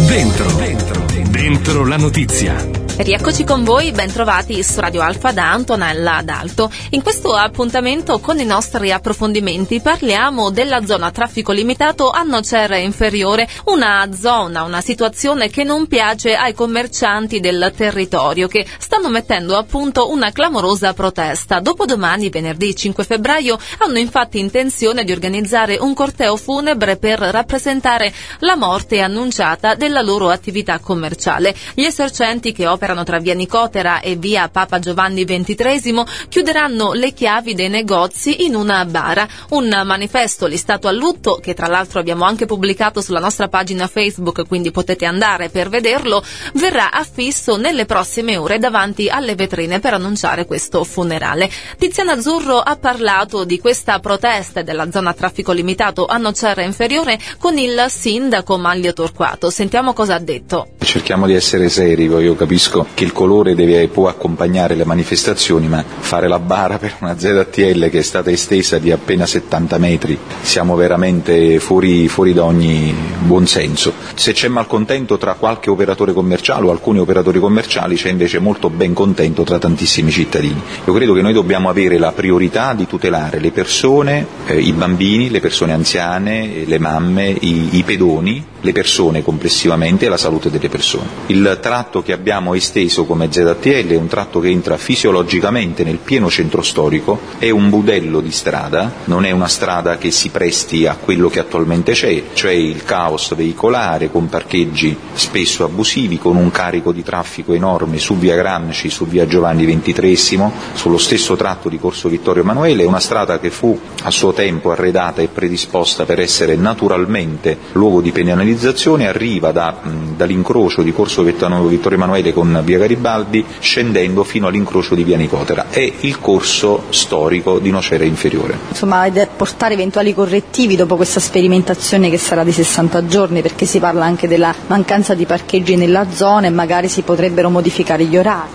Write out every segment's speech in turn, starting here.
Dentro la notizia. Rieccoci con voi, bentrovati su Radio Alfa da Antonella D'Alto. In questo appuntamento con i nostri approfondimenti parliamo della zona traffico limitato a Nocera Inferiore, una situazione che non piace ai commercianti del territorio che stanno mettendo a punto una clamorosa protesta. Dopodomani, venerdì 5 febbraio, hanno infatti intenzione di organizzare un corteo funebre per rappresentare la morte annunciata della loro attività commerciale. Gli esercenti che operano tra via Nicotera e via Papa Giovanni XXIII chiuderanno le chiavi dei negozi in una bara. Un manifesto listato a lutto, che tra l'altro abbiamo anche pubblicato sulla nostra pagina Facebook, quindi potete andare per vederlo, verrà affisso nelle prossime ore davanti alle vetrine per annunciare questo funerale. Tiziana Azzurro ha parlato di questa protesta della zona traffico limitato a Nocera Inferiore con il sindaco Manlio Torquato. Sentiamo cosa ha detto. Cerchiamo di essere seri, io capisco che il colore può accompagnare le manifestazioni, ma fare la bara per una ZTL che è stata estesa di appena 70 metri, siamo veramente fuori da ogni buonsenso. Se c'è malcontento tra qualche operatore commerciale o alcuni operatori commerciali, c'è invece molto ben contento tra tantissimi cittadini. Io credo che noi dobbiamo avere la priorità di tutelare le persone, i bambini, le persone anziane, le mamme, i pedoni, le persone complessivamente e la salute delle persone. Il tratto che abbiamo esteso come ZTL è un tratto che entra fisiologicamente nel pieno centro storico, è un budello di strada, non è una strada che si presti a quello che attualmente c'è, cioè il caos veicolare con parcheggi spesso abusivi, con un carico di traffico enorme su via Gramsci, su via Giovanni XXIII, sullo stesso tratto di Corso Vittorio Emanuele. È una strada che fu a suo tempo arredata e predisposta per essere naturalmente luogo di penalizzazione, arriva dall'incrocio di Corso Vittorio Emanuele con via Garibaldi, scendendo fino all'incrocio di via Nicotera. È il corso storico di Nocera Inferiore. Insomma, ed portare eventuali correttivi dopo questa sperimentazione che sarà di 60 giorni, perché si parla anche della mancanza di parcheggi nella zona e magari si potrebbero modificare gli orari.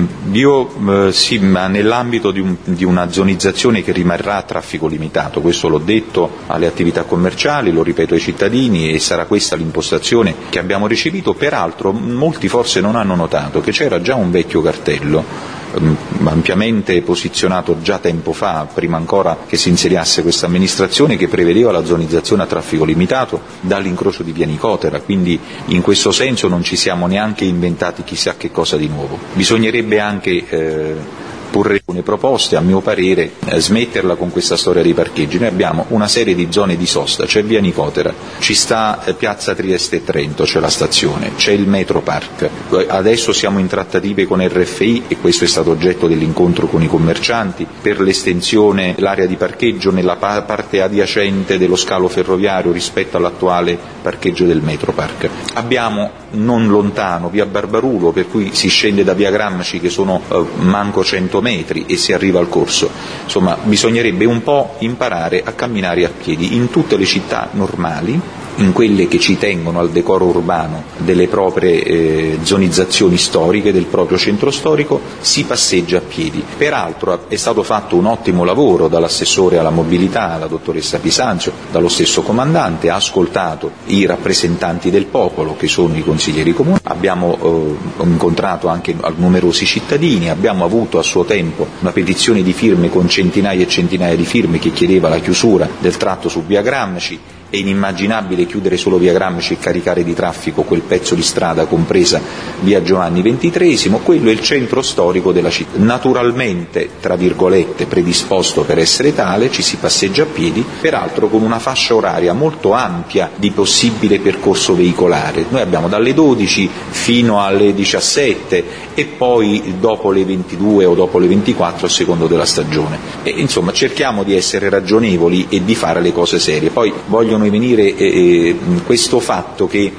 Sì, ma nell'ambito di una zonizzazione che rimarrà a traffico limitato, questo l'ho detto alle attività commerciali, lo ripeto ai cittadini, e sarà questa l'impostazione che abbiamo ricevuto. Peraltro molti forse non hanno notato che c'era già un vecchio cartello ampiamente posizionato già tempo fa, prima ancora che si insediasse questa amministrazione, che prevedeva la zonizzazione a traffico limitato dall'incrocio di via Nicotera, quindi in questo senso non ci siamo neanche inventati chissà che cosa di nuovo. Bisognerebbe anche porre alcune proposte, a mio parere, smetterla con questa storia dei parcheggi. Noi abbiamo una serie di zone di sosta, c'è via Nicotera, ci sta piazza Trieste e Trento, c'è la stazione, c'è il Metro Park, adesso siamo in trattative con RFI, e questo è stato oggetto dell'incontro con i commercianti, per l'estensione dell'area di parcheggio nella parte adiacente dello scalo ferroviario rispetto all'attuale parcheggio del Metro Park. Abbiamo non lontano via Barbarulo, per cui si scende da via Gramsci, che sono manco 100 metri, e si arriva al corso. Insomma, bisognerebbe un po' imparare a camminare a piedi. In tutte le città normali, in quelle che ci tengono al decoro urbano delle proprie zonizzazioni storiche, del proprio centro storico, si passeggia a piedi. Peraltro è stato fatto un ottimo lavoro dall'assessore alla mobilità, la dottoressa Pisanzio, dallo stesso comandante, ha ascoltato i rappresentanti del popolo, che sono i consiglieri comuni, abbiamo incontrato anche numerosi cittadini, abbiamo avuto a suo tempo una petizione di firme con centinaia e centinaia di firme che chiedeva la chiusura del tratto su via Gramsci. È inimmaginabile chiudere solo via Gramsci e caricare di traffico quel pezzo di strada, compresa via Giovanni XXIII, quello è il centro storico della città. Naturalmente, tra virgolette, predisposto per essere tale, ci si passeggia a piedi, peraltro con una fascia oraria molto ampia di possibile percorso veicolare. Noi abbiamo dalle 12 fino alle 17 e poi dopo le 22 o dopo le 24 a secondo della stagione. E, insomma, cerchiamo di essere ragionevoli e di fare le cose serie. Poi vogliono venire questo fatto che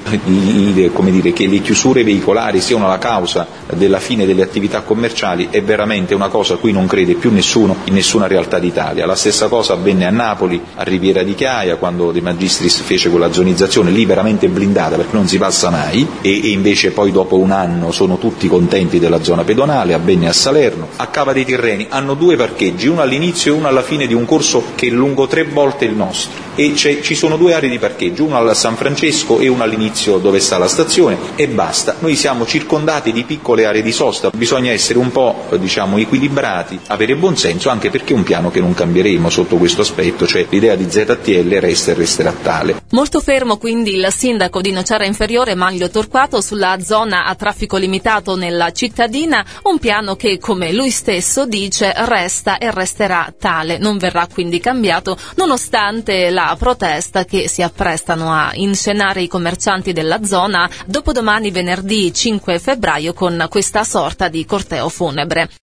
le chiusure veicolari siano la causa della fine delle attività commerciali è veramente una cosa a cui non crede più nessuno in nessuna realtà d'Italia. La stessa cosa avvenne a Napoli, a Riviera di Chiaia, quando De Magistris fece quella zonizzazione lì veramente blindata, perché non si passa mai, e invece poi dopo un anno sono tutti contenti della zona pedonale. Avvenne a Salerno. A Cava dei Tirreni hanno due parcheggi, uno all'inizio e uno alla fine di un corso che è lungo 3 volte il nostro. e ci sono 2 aree di parcheggio, una a San Francesco e una all'inizio dove sta la stazione, e basta. Noi siamo circondati di piccole aree di sosta, bisogna essere un po' equilibrati, avere buon senso, anche perché è un piano che non cambieremo sotto questo aspetto, cioè l'idea di ZTL resta e resterà tale. Molto fermo quindi il sindaco di Nocera Inferiore Manlio Torquato sulla zona a traffico limitato nella cittadina, un piano che, come lui stesso dice, resta e resterà tale, non verrà quindi cambiato nonostante la protesta che si apprestano a inscenare i commercianti della zona dopodomani venerdì 5 febbraio con questa sorta di corteo funebre.